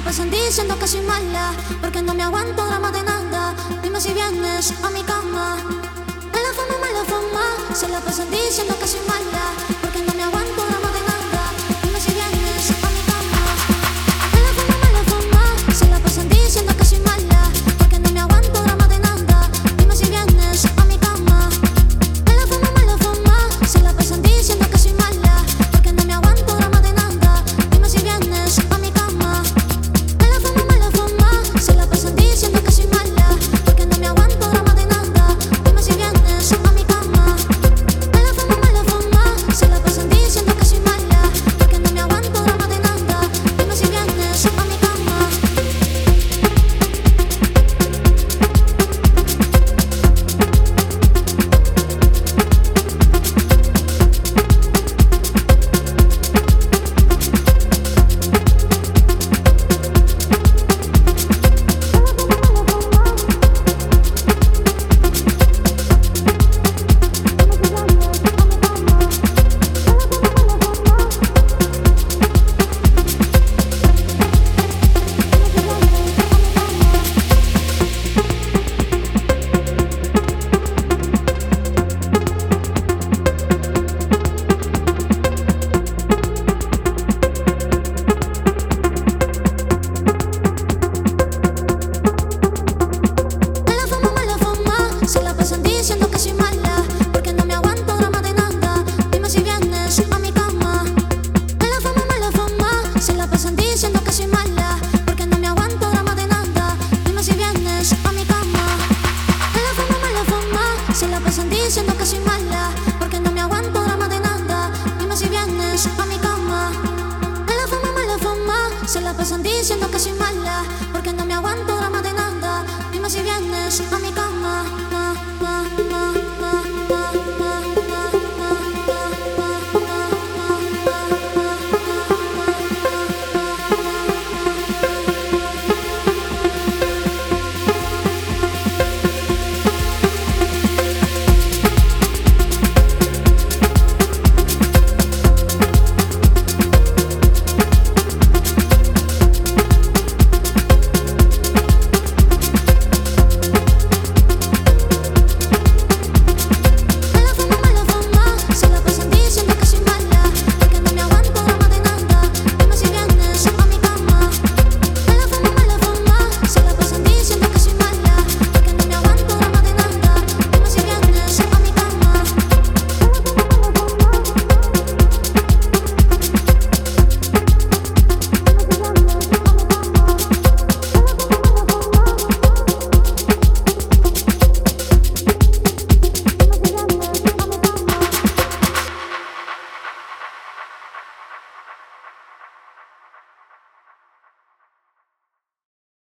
pasan diciendo que soy mala, porque no me aguanto drama de nada. Dime si vienes a mi cama. Mala fama, se la pasan diciendo que soy mala, porque no me aguanto drama de nada. Dime si vienes a mi cama. Mala fama, se la pasan diciendo que soy mala, porque no me aguanto drama de nada. Dime si vienes a mi cama. Mala fama, se la pasan diciendo que soy mala, porque no me aguanto drama de nada. Dime si vienes a mi cama. Mala fama, se la pasan diciendo que soy mala, porque no me aguanto drama de nada. Dime si vienes a mi cama. Mala fama, se la pasan diciendo que soy mala, porque no me aguanto drama de nada. Dime si vienes a mi cama. Mala fama, se la pasan diciendo que soy mala, porque no me aguanto drama de nada. Dime si vienes a mi cama. Mala fama, se la pasan diciendo que soy mala, porque no me aguanto drama de nada. Dime si vienes a mi cama. Mala fama, se la pasan diciendo que soy mala, porque no me aguanto drama de nada. Dime si vienes a mi cama. Mala fama, se la pasan diciendo que soy mala, porque no me aguanto drama de nada. Dime si vienes a mi cama.